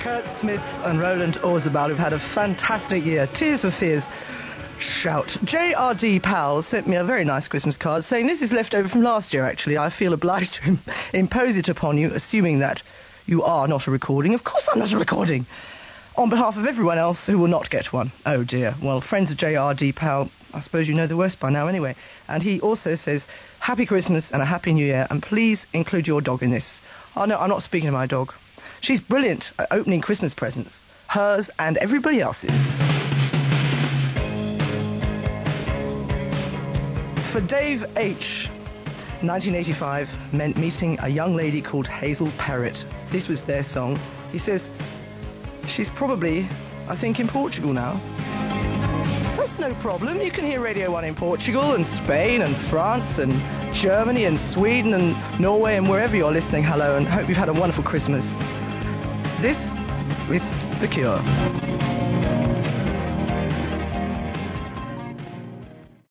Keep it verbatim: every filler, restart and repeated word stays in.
Kurt Smith and Roland Orzabal, who've had a fantastic year. Tears for Fears. Shout. J R D Powell sent me a very nice Christmas card saying this is left over from last year, actually. I feel obliged to im- impose it upon you, assuming that you are not a recording. Of course I'm not a recording. On behalf of everyone else who will not get one. Oh, dear. Well, friends of J R D Powell, I suppose you know the worst by now anyway. And he also says, Happy Christmas and a Happy New Year, and please include your dog in this. Oh, no, I'm not speaking of my dog. She's brilliant at opening Christmas presents. Hers and everybody else's. For Dave H., nineteen eighty-five meant meeting a young lady called Hazel Parrott. This was their song. He says, she's probably, I think, in Portugal now. That's no problem. You can hear Radio one in Portugal and Spain and France and Germany and Sweden and Norway and wherever you're listening. Hello, and hope you've had a wonderful Christmas. This is The Cure.